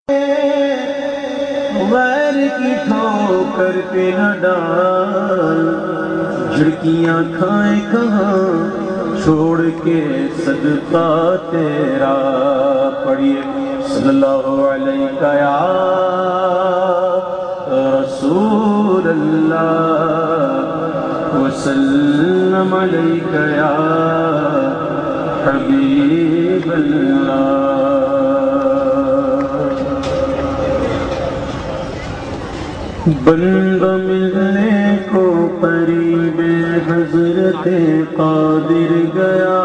غیر کی ٹھوکر پہ نہ ڈال، جھڑکیاں کھائیں کہاں چھوڑ کے صدقہ تیرا، پڑھیے صلی اللہ علیہ یا رسول اللہ وسلم علیک یا حبیب اللہ۔ بندہ ملنے کو قریب حضرت قادر گیا،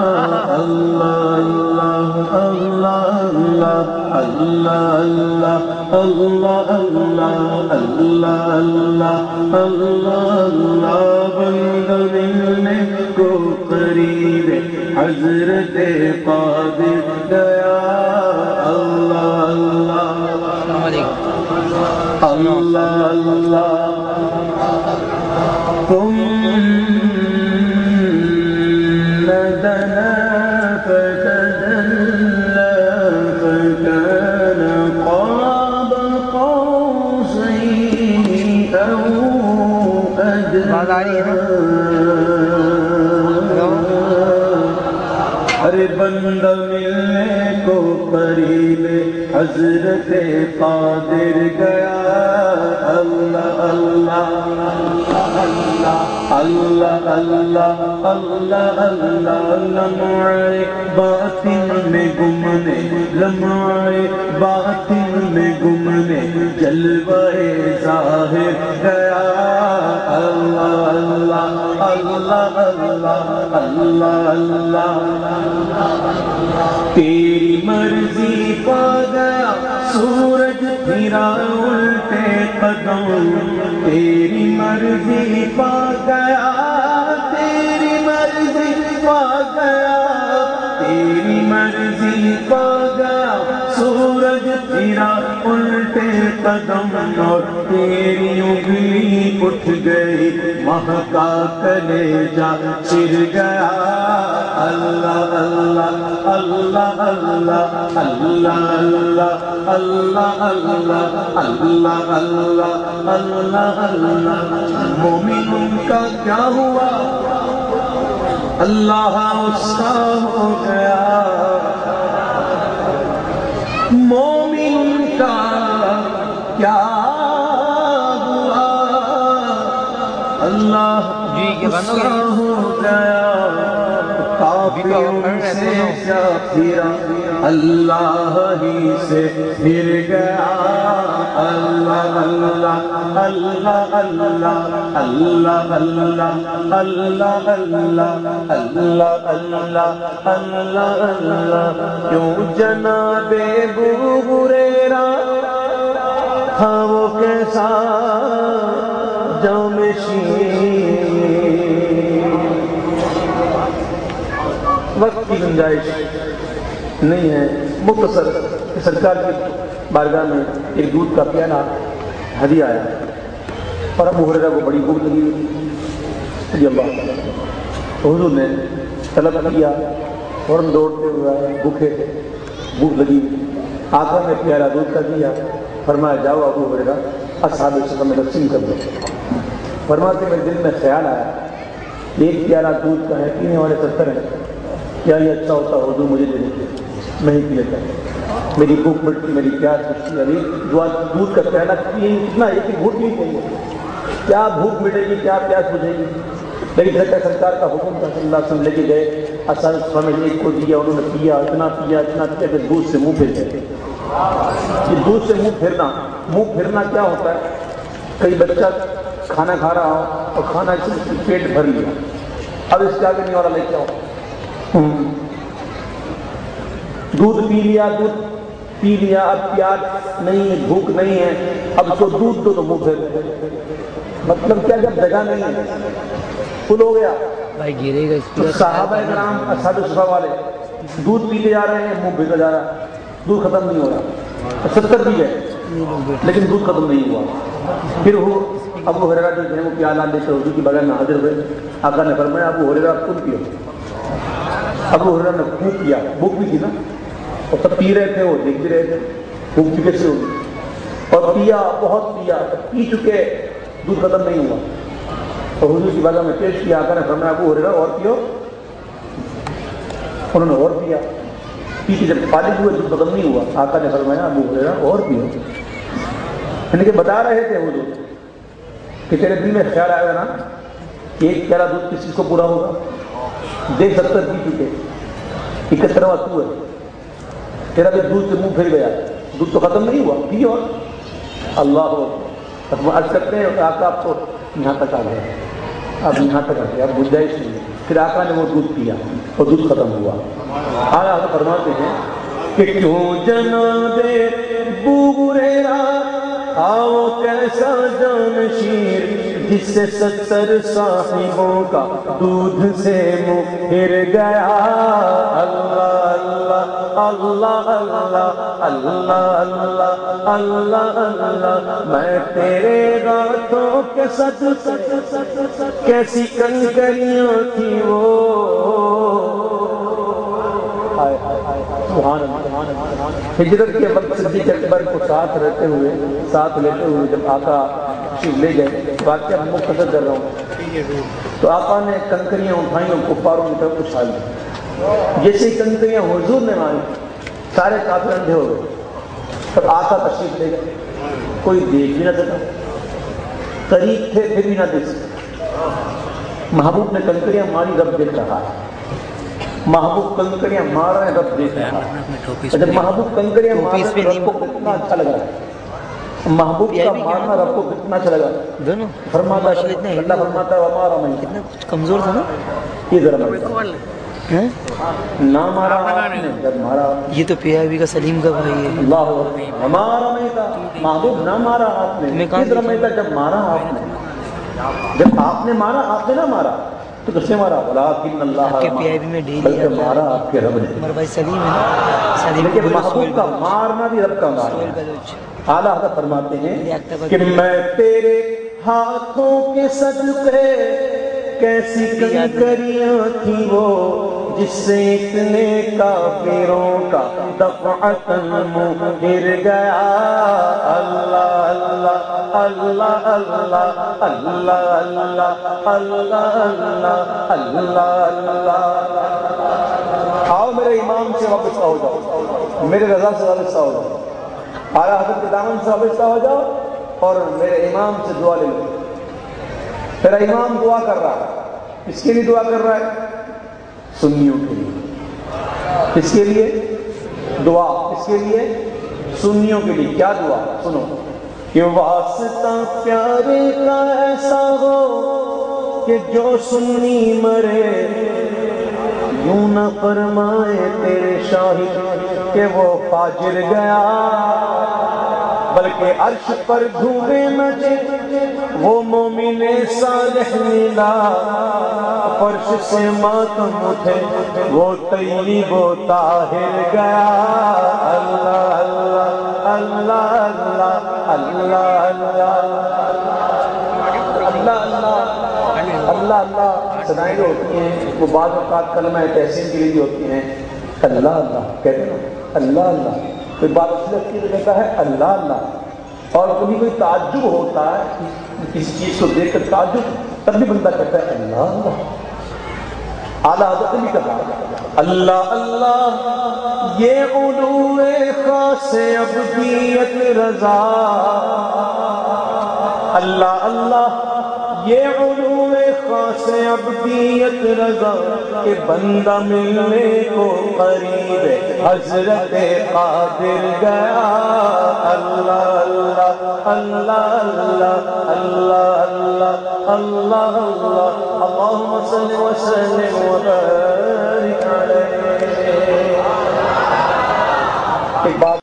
اللہ اللہ اللہ اللہ اللہ اللہ اللہ اللہ اللہ، بندہ ملنے کو قریب حضرت قادر گیا، اللہ اللہ اللہ تم ندنا فتدلى فكان قاب قوسين أو أدنى۔ ارے بندہ ملنے کو قریب حضرت قادر گیا، اللہ اللہ اللہ اللہ اللہ اللہ، لمحے باطن میں گمنے، لمحے باطن میں گمنے جلوہ ظاہر گیا، اللہ اللہ اللہ اللہ اللہ اللہ، تیری مرضی پا گیا سورج پھرا الٹے قدم، تیری مرضی پا گیا، تیری مرضی پا گیا، تیری مرضی پا گیا سورج پھرا الٹے قدم، اور تیری انگلی اٹھ گئی مہکا کلیجہ چر گیا، اللہ اللہ اللہ اللہ اللہ اللہ اللہ اللہ اللہ اللہ اللہ۔ مومنوں کا کیا ہوا؟ اللہ اس کا ہو گیا، مومن کا کیا ہوا؟ اللہ اس کا ہو گیا، کافروں سے کیا پھرا اللہ ہی سے پھر گیا، اللہ اللہ اللہ اللہ اللہ اللہ اللہ اللہ اللہ اللہ اللہ۔ کیوں جناب ابو ہریرہ تھا وہ کیسا جانشین، وقت کی گنجائش نہیں ہے، مختصر سرکار کی بارگاہ میں ایک دودھ کا پیالہ ہدیہ آیا، اور ابو ہریرہ کو بڑی بھوک لگی، رضی اللہ، حضور نے طلب کیا، فوراً دوڑتے ہوئے بھوکے تھے، بھوک لگی، آقا نے پیالہ دودھ کا دیا، فرمایا جاؤ ابو ہریرہ اصحاب صفا میں تقسیم کر دو۔ فرماتے میرے دل میں خیال آیا، ایک پیالہ دودھ کا ہے، پینے والے 70 ہیں، کیا یہ اچھا ہوتا حضور مجھے دے دیتے، میں ہی پی لیتا، میری بھوک مٹتی، میری پیاس مٹتی، ابھی دودھ کا پیالہ اتنا ایک گھونٹ نہیں چاہیے، کیا بھوک مٹے گی، کیا پیاس بجھے گی؟ لیکن سرکار کا حکم تھا، صلی اللہ علیہ وسلم لے کے گئے، اصحاب میں ایک کو دیا، انہوں نے پیا، اتنا پیا کہ دودھ سے منہ پھر گئے۔ یہ دودھ سے منہ پھرنا کیا ہوتا ہے؟ کئی بچہ کھانا کھا رہا ہو اور کھانا پیٹ بھر لیا، اب اس کے آگے نہیں والا لے کے آؤ، دودھ پی لیا، اب پیاس نہیں ہے، بھوک نہیں ہے، اب تو دودھ دو تو منہ پھر، مطلب کیا؟ جب جگہ نہیں ہے، فل ہو گیا بھائی، گرے گا۔ صحابہ کرام اصحاب صفا والے دودھ پیتے جا رہے ہیں، منہ بھیگا جا رہا ہے، دودھ ختم نہیں ہو رہا، 70 پی گئے لیکن دودھ ختم نہیں ہوا۔ پھر وہ ابو ہریرہ جو ہے وہ پیالہ لے کر حضور کی بغیر میں حاضر ہوئے، آقا نے فرمایا ابو ہریرہ آپ خود پیو۔ ابو ہریرہ نے خوب پیا، بھوک بھی تھی نا، اور سب پی رہے تھے، وہ دیکھ بھی رہے تھے۔ بھوک چکے سے ہوگی، اور پیا بہت پیا، پی چکے، دودھ ختم نہیں ہوا، تو حضور کی بارگاہ میں پیش کیا، آقا نے فرمایا ابو ہریرہ اور پیو، انہوں نے اور پیا، پی کے جب فارغ ہوئے دودھ ختم نہیں ہوا، آقا نے فرمایا ابو ہریرہ اور پیو، یعنی کہ بتا رہے تھے حضور کہ تیرے دل میں خیال آئے گا نا کہ ایک پیالہ دودھ کس چیز کو پورا ہوگا، دیکھ 70 پی چکے، 71واں تو ہے، تیرا بھی دودھ سے منہ پھر گیا، دودھ تو ختم نہیں ہوا، پیو اللہ ہو عرض کرتے ہیں آقا آپ کو یہاں تک آ گیا، اب یہاں تک آ گیا، اب گنجائش نہیں، پھر آقا نے وہ دودھ پیا اور دودھ ختم ہوا۔ آقا فرماتے ہیں کہ کیوں جناب ابو ہریرہ آؤ کیسا جانشیر جس سے 70 صاحبوں کا دودھ سے منہ پھر گیا، اللہ اللہ اللہ اللہ اللہ اللہ، میں تیرے ہاتھوں کے صدقے کیسی کنکریاں تھی وہ، ہجرت کے وقت صدیق اکبر کو ساتھ رہتے ہوئے، ساتھ لیتے ہوئے جب آقا تشریف لے گئے، واقعہ میں مختصر کر رہا ہوں، تو آقا نے کنکریاں اٹھائیں اور کفاروں کی طرف اچھال دی، جیسے کنکریاں حضور نے ماری سارے کافر اندھے ہو گئے، تب آقا تشریف لے گئے، کوئی دیکھ بھی نہ سکا، قریب تھے پھر بھی نہ دیکھ سکے، محبوب نے کنکریاں ماری، رب دیکھ رہا ہے، محبوب کنکریاں مار رہے ہیں، رب دیکھ رہا ہے، جب محبوب کنکریاں مار رہے ہیں رب کو کتنا اچھا لگ رہا ہے، محبوب کا مارنا رب کو کتنا اچھا لگا، فرماتا ہے اللہ فرماتا ہے وما رمیت، کتنا کچھ کمزور تھا نا یہ ذرا نہ مارا آپ نے، جب مارا یہ تو پی آئی بی کا سلیم کا بھائی ہے، اللہ وما رمیت، محبوب نہ مارا آپ نے، یہ رمیت جب مارا آپ نے، جب آپ نے مارا، آپ نے نہ مارا تو کس نے مارا، ولکن اللہ کے پی آئی بی میں ڈیلی بلکہ مارا آپ کے رب نے، ہمارا بھائی سلیم ہے نا، سلیم لیکن محبوب کا مارنا بھی رب کا مارنا۔ اعلیٰ حضرت فرماتے ہیں کہ میں تیرے ہاتھوں کے صدقے کیسی کنکریاں تھی وہ جس سے اتنے کافروں کا دفعتاً منہ پھر گیا، اللہ اللہ اللہ اللہ اللہ اللہ اللہ اللہ اللہ۔ آؤ میرے امام سے وابستہ ہو جاؤ، میرے رضا سے وابستہ ہو جاؤ، اعلیٰ حضرت کے دامن سے وابستہ ہو جاؤ اور میرے امام سے دعا لے لو۔ میرا امام دعا کر رہا ہے، اس کے لیے دعا کر رہا ہے، سنیوں کے لیے، اس کے لیے دعا، اس کے لیے سنیوں کے لیے کیا دعا، سنو کہ واسطہ پیارے کا ایسا ہو کہ جو سنی مرے، یوں نہ فرمائے تیرے شاہد کہ وہ فاجر گیا، بلکہ عرش پر دھومے مچے وہ مومن صالح ملا، فرش سے ماتم اٹھے وہ طیب و طاہر گیا، اللہ اللہ اللہ اللہ اللہ اللہ اللہ اللہ صدائیں جو ہوتی ہیں وہ بعض اوقات کلمہ تحسین کے لیے بھی ہوتی ہیں، اللہ اللہ کہتے ہیں نا، اللہ اللہ، کوئی بات اچھی لگتی ہے تو کہتا ہے اللہ اللہ، اور کبھی کوئی تعجب ہوتا ہے کسی چیز کو دیکھ کر تعجب، تب بھی بندہ کہتا ہے اللہ اللہ۔ اعلیٰ حضرت بھی کہا اللہ اللہ یہ علو خاص ابدیت رضا، اللہ اللہ یہ علو خاص ابدیت رضا کہ بندہ ملنے کو قریب حضرت قادر گیا، اللہ اللہ اللہ اللہ اللہ اللہ اللہ اللہم صل وسلم وبارک علیہ۔ ایک بات